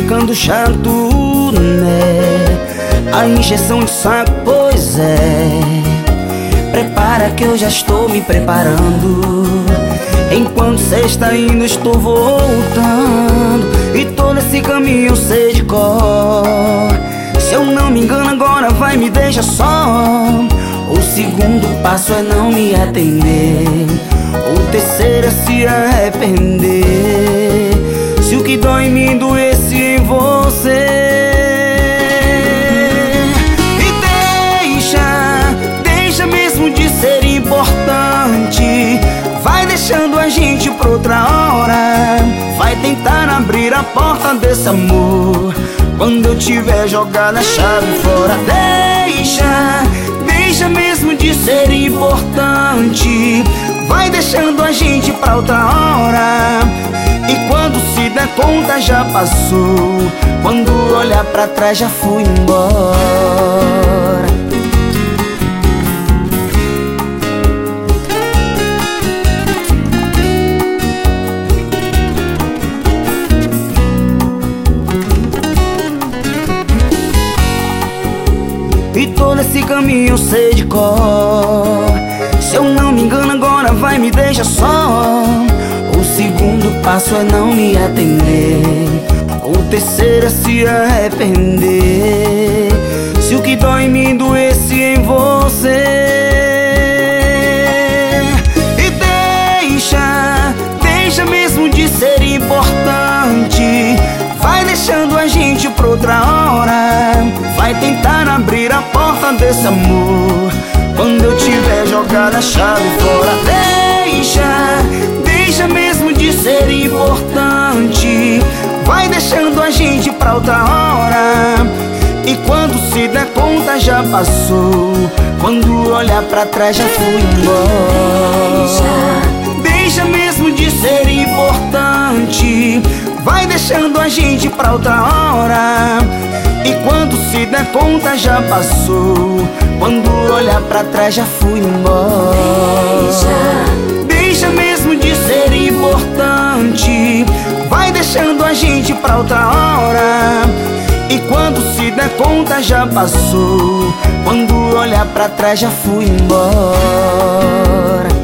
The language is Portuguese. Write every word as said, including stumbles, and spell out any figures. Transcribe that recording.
ficando chato, né? A injeção de saco, pois é. Prepara que eu já estou me preparando. Enquanto cê está indo, estou voltando. E todo esse caminho eu sei de cor. Se eu não me engano, agora vai me deixar só. O segundo passo é não me atender. O terceiro é se arrepender. Se o que dói em mim doesse em você. E deixa, deixa mesmo de ser importante. Vai deixando a gente pra outra hora. Vai tentar abrir a porta desse amor quando eu tiver jogado a chave fora. Deixa, deixa mesmo de ser importante. Vai deixando a gente pra outra hora. E quando se der conta já passou. Quando olhar pra trás já fui embora. E todo esse caminho eu sei de cor. Se eu não me engano, agora vai me deixar só. O segundo passo é não me atender. O terceiro é se arrepender. Se o que dói em mim doesse em você. E deixa, deixa mesmo de ser importante. Vai deixando a gente pra outra hora. Vai tentar abrir a porta desse amor quando eu tiver jogado a chave fora. Deixa, deixa mesmo de ser importante. Vai deixando a gente pra outra hora. E quando se der conta já passou. Quando olhar pra trás já fui embora. Deixa mesmo de ser importante. Vai deixando a gente pra outra hora. E quando se der conta já passou. Quando olhar pra trás já fui embora. Deixa, deixa mesmo de ser importante. Vai deixando a gente pra outra hora. E quando se der conta já passou. Quando olhar pra trás já fui embora.